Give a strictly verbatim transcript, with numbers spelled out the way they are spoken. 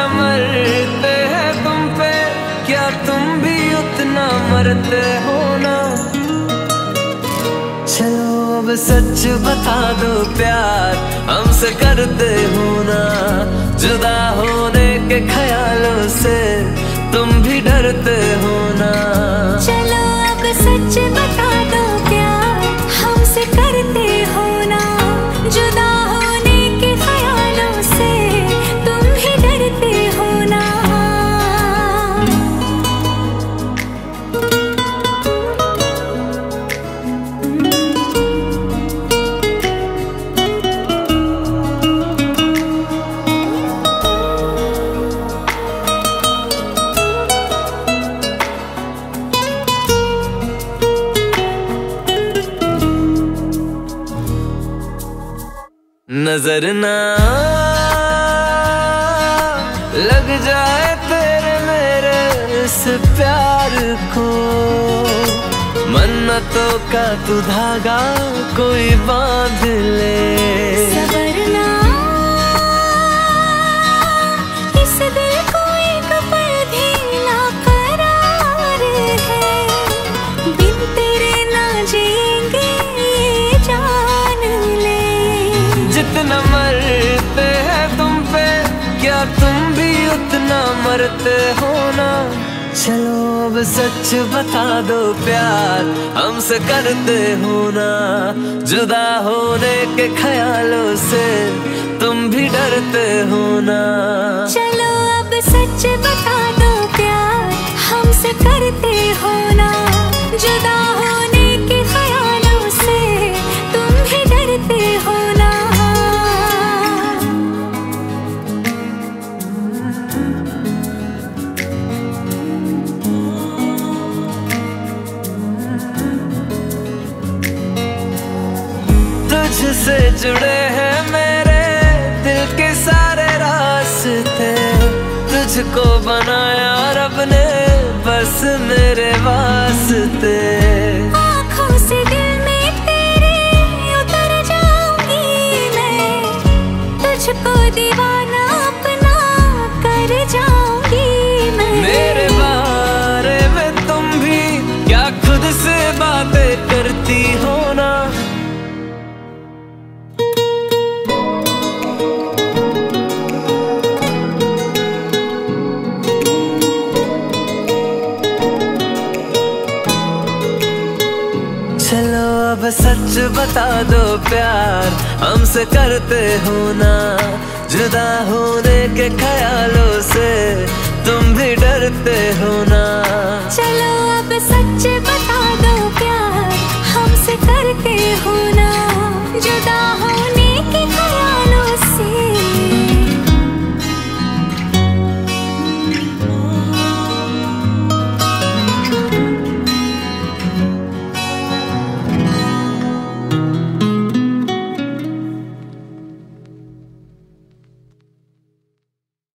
मरते हैं तुम पे, क्या तुम भी उतना मरते हो ना? चलो अब सच बता दो प्यार हमसे करते हो ना? जुदा होने के ख्यालों से तुम भी डरते हो ना? चलो अब सच बता दो प्यार हमसे करते हो ना? जुदा होने के ख्यालों से तुम भी डरते हो ना? नजर ना लग जाए तेरे मेरे इस प्यार को, मन्नतों का तू धागा कोई बांध ले। सवरना इस दिल को एक पल भी ना करार है, बिन तेरे ना जिएंगे ये जान ले। जितना मरते हैं तुम पे, क्या तुम भी उतना मरते हो ना? चलो अब सच बता दो प्यार हमसे करते हो ना? जुदा होने के ख्यालों से तुम भी डरते हो ना? चलो अब सच बता दो प्यार हमसे करते हो ना? जुदा होने के ख्यालों से तुम भी डरते हो ना? तुझसे जुड़े हैं मेरे दिल के सारे रास्ते, तुझको बनाया रब ने बस मेरे वास्ते। आँखों से दिल में तेरे उतर जाऊंगी मैं, तुझको दीवाना अपना कर जाऊंगी मैं। मेरे बारे में तुम भी क्या खुद से बातें करती हो ना? चलो अब सच बता दो प्यार हमसे करते हो ना? जुदा होने के ख्यालों से तुम भी डरते हो